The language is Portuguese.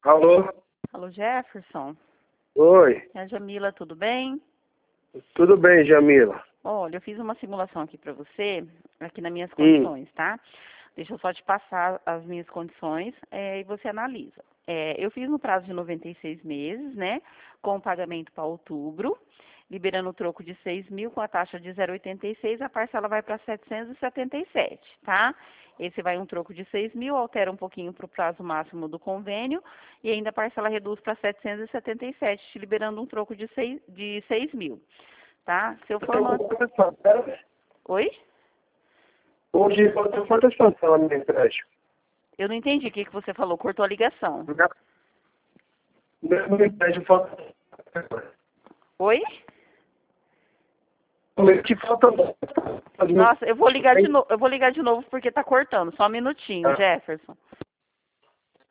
Alô? Alô, Jefferson? Oi. É a Jamila, tudo bem? Tudo bem, Jamila? Olha, eu fiz uma simulação aqui para você, aqui nas minhas condições, tá? Deixa eu só te passar as minhas condições e você analisa. Eu fiz no prazo de 96 meses, né? Com pagamento para outubro, liberando o troco de 6 mil com a taxa de 0,86, a parcela vai para 777, tá? Esse vai um troco de 6 mil, altera um pouquinho para o prazo máximo do convênio e ainda a parcela reduz para 777, te liberando um troco de 6 mil, tá? Se eu for... Oi? Hoje, quantas parcelas me empréstimo? Eu não entendi o que você falou, cortou a ligação. Me empréstimo falta... Oi? Que falta... Nossa, eu vou ligar de novo porque tá cortando. Só um minutinho, Jefferson.